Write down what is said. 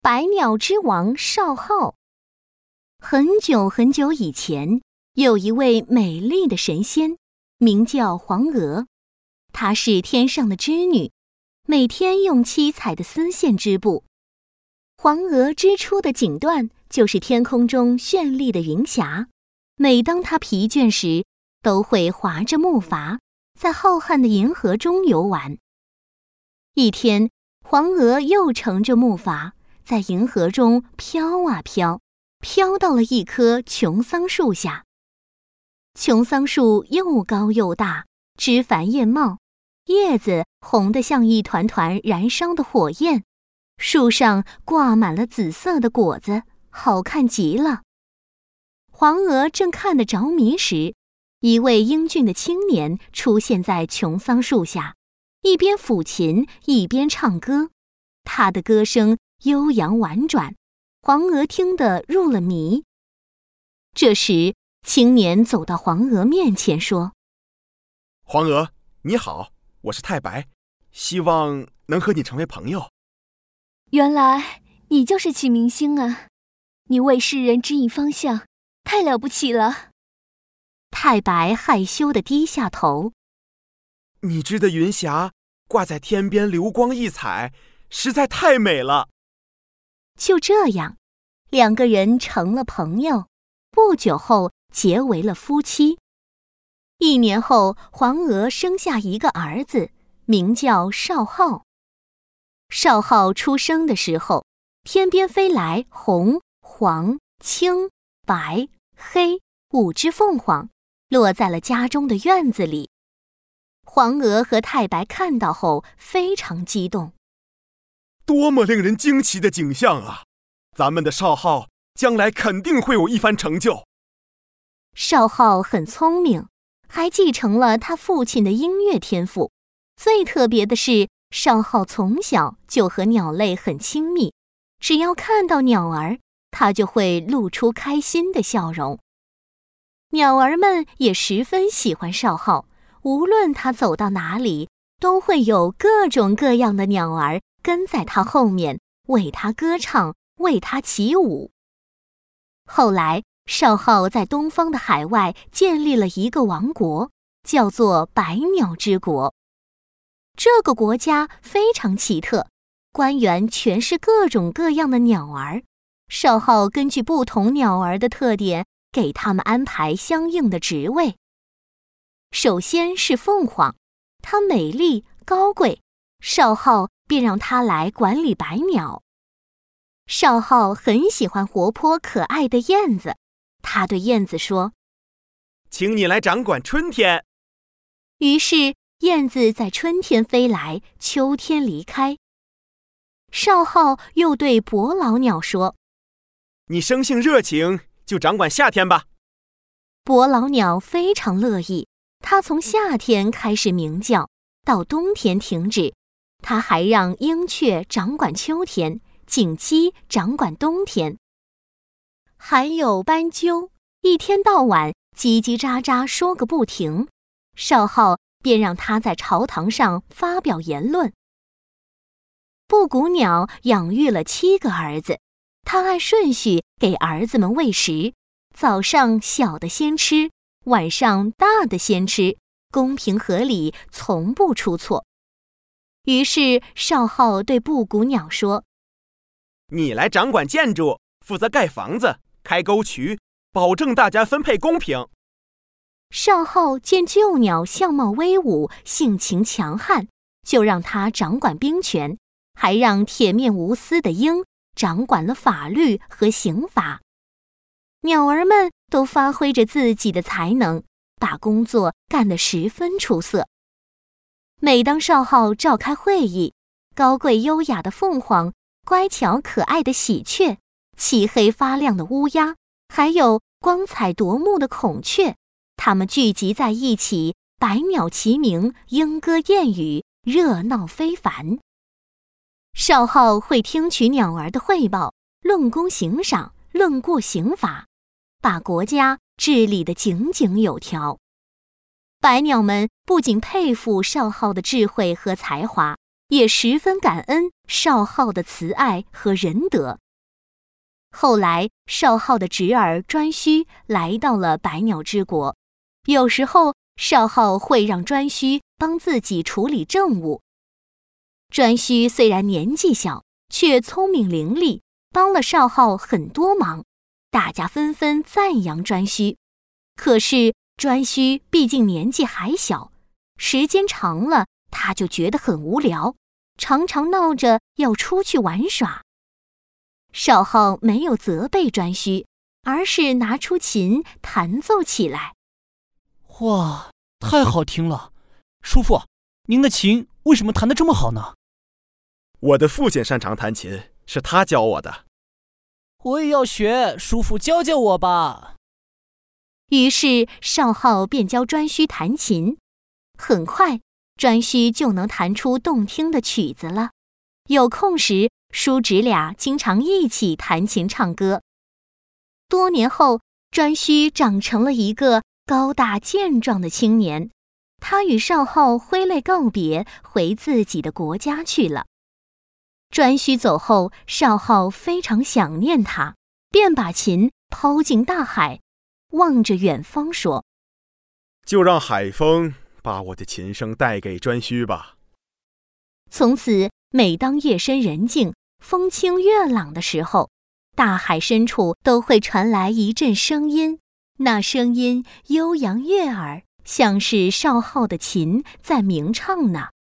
百鸟之王少昊。很久很久以前，有一位美丽的神仙，名叫黄娥。她是天上的织女，每天用七彩的丝线织布。黄娥织出的锦缎就是天空中绚丽的云霞。每当她疲倦时，都会划着木筏，在浩瀚的银河中游玩。一天，黄娥又乘着木筏，在银河中飘啊飘，飘到了一棵琼桑树下。琼桑树又高又大，枝繁叶茂，叶子红得像一团团燃烧的火焰，树上挂满了紫色的果子，好看极了。黄娥正看得着迷时，一位英俊的青年出现在琼桑树下，一边抚琴一边唱歌。他的歌声悠扬婉转，黄娥听得入了迷。这时，青年走到黄娥面前说：“ 黄娥，你好，我是太白，希望能和你成为朋友。” 原来你就是启明星啊！你为世人指引方向，太了不起了。 太白害羞地低下头。 你织的云霞挂在天边，流光溢彩，实在太美了。 就这样，两个人成了朋友，不久后结为了夫妻。1年后，黄娥生下一个儿子，名叫少昊。少昊出生的时候，天边飞来红、黄、青、白、黑5只凤凰，落在了家中的院子里。黄娥和太白看到后非常激动。 多么令人惊奇的景象啊！咱们的少昊将来肯定会有一番成就。 少昊很聪明，还继承了他父亲的音乐天赋。最特别的是，少昊从小就和鸟类很亲密，只要看到鸟儿，他就会露出开心的笑容。鸟儿们也十分喜欢少昊，无论他走到哪里，都会有各种各样的鸟儿跟在他后面，为他歌唱，为他起舞。后来，少昊在东方的海外建立了一个王国，叫做百鸟之国。这个国家非常奇特，官员全是各种各样的鸟儿。少昊根据不同鸟儿的特点，给他们安排相应的职位。首先是凤凰，它美丽高贵，少昊便让它来管理百鸟。少昊很喜欢活泼可爱的燕子，他对燕子说：“ 请你来掌管春天。” 于是燕子在春天飞来，秋天离开。少昊又对伯劳鸟说：“ 你生性热情，就掌管夏天吧。” 伯劳鸟非常乐意，它从夏天开始鸣叫，到冬天停止。它还让鹰雀掌管秋天，锦鸡掌管冬天。还有斑鸠，一天到晚叽叽喳喳说个不停。少昊便让它在朝堂上发表言论。布谷鸟养育了7个儿子，他按顺序给儿子们喂食，早上小的先吃，晚上大的先吃，公平合理，从不出错。于是少昊对布谷鸟说：“ 你来掌管建筑，负责盖房子，开沟渠，保证大家分配公平。” 少昊见旧鸟相貌威武，性情强悍，就让他掌管兵权，还让铁面无私的鹰掌管了法律和刑罚。鸟儿们都发挥着自己的才能，把工作干得十分出色。每当少昊召开会议，高贵优雅的凤凰，乖巧可爱的喜鹊，漆黑发亮的乌鸦，还有光彩夺目的孔雀，它们聚集在一起，百鸟齐鸣，莺歌燕语，热闹非凡。少昊会听取鸟儿的汇报，论功行赏，论过刑罚，把国家治理得井井有条。百鸟们不仅佩服少昊的智慧和才华， 也十分感恩少昊的慈爱和仁德。后来，少昊的侄儿颛顼来到了百鸟之国，有时候少昊会让颛顼帮自己处理政务。颛顼虽然年纪小，却聪明伶俐，帮了少昊很多忙，大家纷纷赞扬颛顼。可是颛顼毕竟年纪还小，时间长了，他就觉得很无聊，常常闹着要出去玩耍。少昊没有责备颛顼，而是拿出琴弹奏起来。 哇，太好听了！叔父，您的琴为什么弹得这么好呢？ 我的父亲擅长弹琴，是他教我的。 我也要学，叔父教教我吧。 于是少昊便教颛顼弹琴，很快颛顼就能弹出动听的曲子了。有空时，叔侄俩经常一起弹琴唱歌。多年后，颛顼长成了一个高大健壮的青年，他与少昊挥泪告别，回自己的国家去了。颛顼走后，少昊非常想念他，便把琴抛进大海，望着远方说：“ 就让海风把我的琴声带给颛顼吧。” 从此，每当夜深人静、风清月朗的时候，大海深处都会传来一阵声音，那声音悠扬悦耳，像是少昊的琴在鸣唱呢。